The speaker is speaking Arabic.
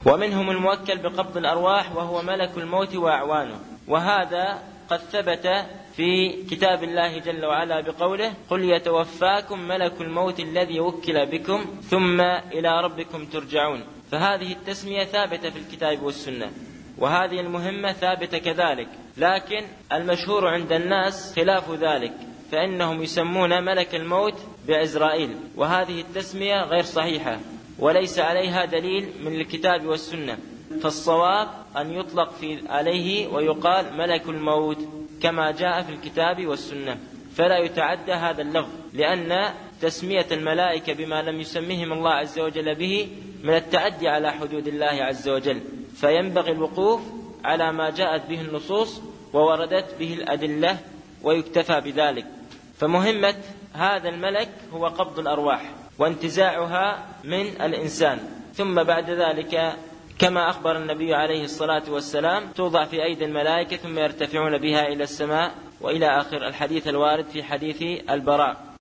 ومنهم الموكل بقبض الأرواح وهو ملك الموت وأعوانه، وهذا قد ثبت في كتاب الله جل وعلا بقوله: قل يتوفاكم ملك الموت الذي وكل بكم ثم إلى ربكم ترجعون. فهذه التسمية ثابتة في الكتاب والسنة، وهذه المهمة ثابتة كذلك، لكن المشهور عند الناس خلاف ذلك، فإنهم يسمون ملك الموت بعزرائيل، وهذه التسمية غير صحيحة وليس عليها دليل من الكتاب والسنة. فالصواب أن يطلق عليه ويقال ملك الموت كما جاء في الكتاب والسنة، فلا يتعدى هذا اللفظ، لأن تسمية الملائكة بما لم يسميهم الله عز وجل به من التعدي على حدود الله عز وجل، فينبغي الوقوف على ما جاءت به النصوص ووردت به الأدلة ويكتفى بذلك. فمهمة هذا الملك هو قبض الأرواح وانتزاعها من الإنسان، ثم بعد ذلك كما أخبر النبي عليه الصلاة والسلام توضع في أيدي الملائكة ثم يرتفعون بها إلى السماء، وإلى آخر الحديث الوارد في حديث البراء.